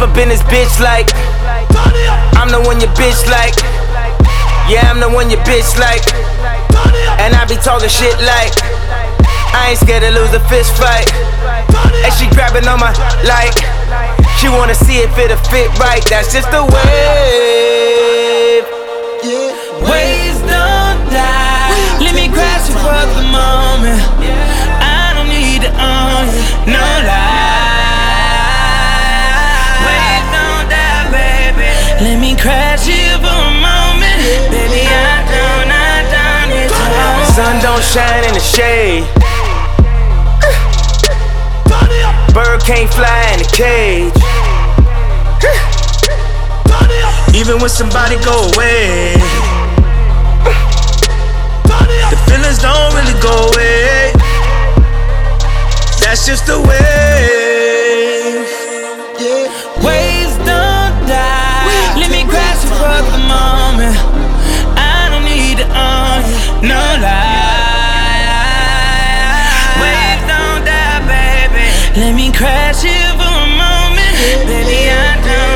up in this bitch like I'm the one your bitch like. Yeah, I'm the one your bitch like. And I be talking shit like I ain't scared to lose a fist fight. And she grabbing on my like she wanna see if it'll fit right. That's just the wave. Waves don't die. Let me crash you for the moment. I don't need to own you, no lie. Waves don't die, baby. Let me crash you for a moment. Baby, I don't need to own you. Sun don't shine in the shade. Bird can't fly in a cage. Even when somebody go away, the feelings don't really go away. That's just the way. Waves don't die. Let me crash you for the moment. I don't need to own you, no lie. Waves don't die, baby. Let me crash you for a moment. Baby, I don't